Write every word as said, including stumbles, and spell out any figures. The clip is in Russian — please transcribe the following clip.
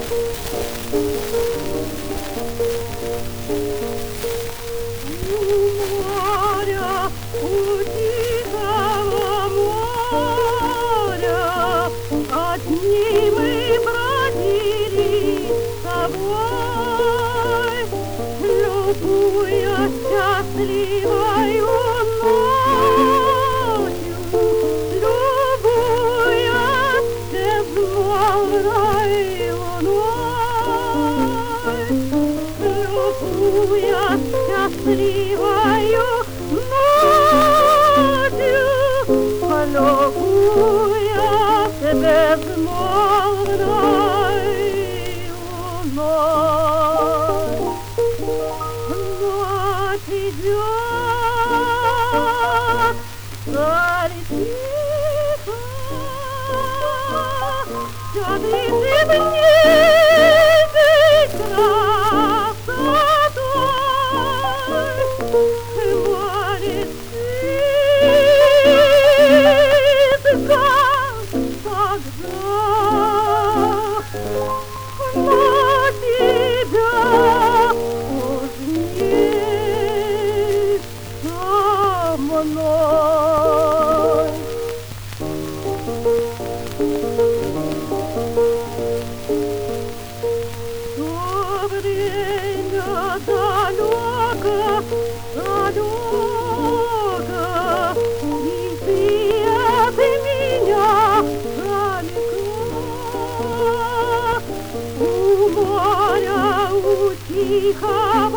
Одни мы бродили с тобой, любуя счастливою ночью, любуя безмолвной луной, любуя счастливою ночью, любуя безмолвной луной. Ночь идет, вдаль тихо, все ближе низкой красотой. Хвалит птица тогда на тебя уж не со мной. То время далеко, далеко, и ты от меня далека. У моря, у тихого